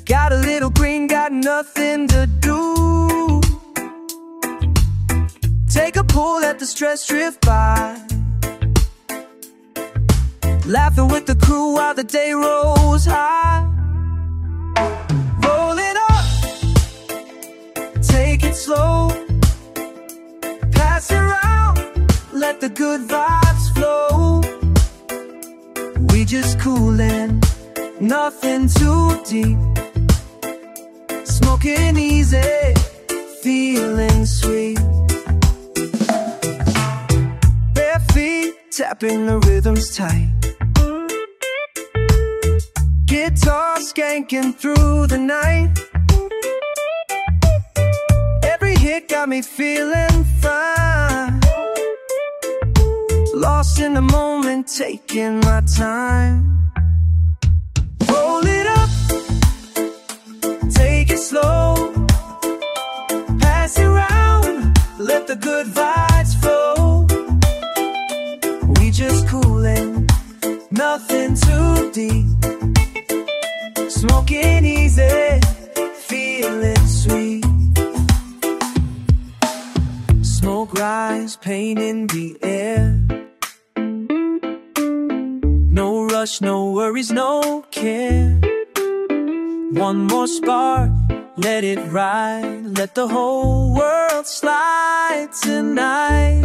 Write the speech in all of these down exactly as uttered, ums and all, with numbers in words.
Got a little green, got nothing to do. Take a pull, let the stress drift by. Laughing with the crew while the day rolls high. Roll it up, take it slow. Pass it around, let the good vibes flow. We just coolin', nothing too deep. Smoking easy, feeling sweet. Bare feet, tapping the rhythms tight. Guitar skanking through the night. Every hit got me feeling fine. Lost in the moment, taking my time. Roll it up, take it slow. Pass it round, let the good vibes flow. We just coolin', nothing too deep. Smoking easy, feeling sweet. Smoke rise, pain in the air. No rush, no worries, no care. One more spark, let it ride. Let the whole world slide tonight.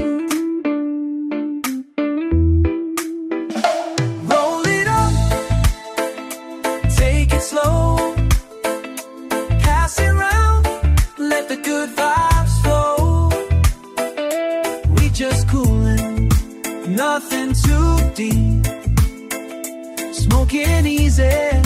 Roll it up, take it slow. Pass it round, let the good vibes flow. We just coolin', nothing too deep. Smoking easy,